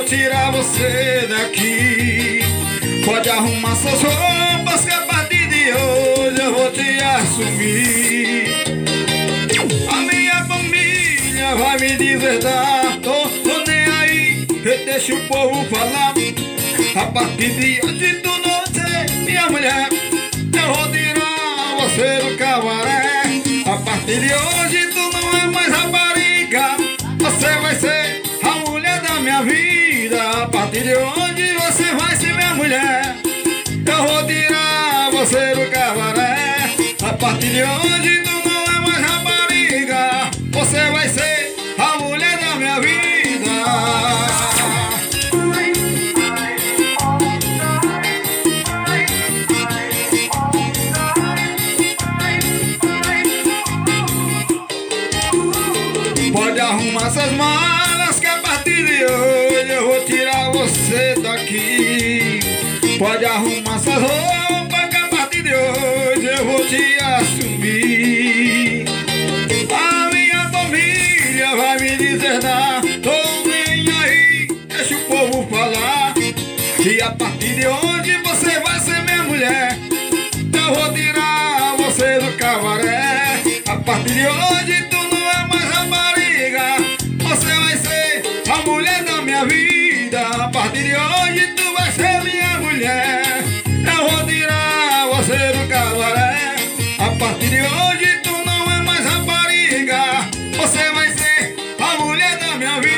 tirar você daqui. Pode arrumar suas roupas que a partir de hoje eu vou te assumir. A minha família vai me deserdar, tô nem aí, deixa o povo falar. A partir de hoje tu não ser minha mulher, eu vou tirar você do cabaré. A partir de hoje tu não é mais rapariga, você vai ser a mulher da minha vida. A partir de hoje você vai ser minha mulher, eu vou tirar você do cabaré. A partir de hoje tu não é mais rapariga, você vai ser a mulher da minha vida. Pode arrumar essas malas que a partir de hoje eu vou tirar você daqui. Pode arrumar essas roupas que a partir de hoje eu vou te assumir. A minha família vai me deserdar, tô nem aí, deixa o povo falar. E a partir de hoje você vai ser minha mulher, eu vou tirar você do cabaré. A partir de hoje tu não é mais rapariga, você vai ser a mulher da minha vida. A partir de hoje tu vai ser minha mulher, eu vou tirar você do cabaré. A partir de hoje tu não é mais rapariga, você vai ser a mulher da minha vida.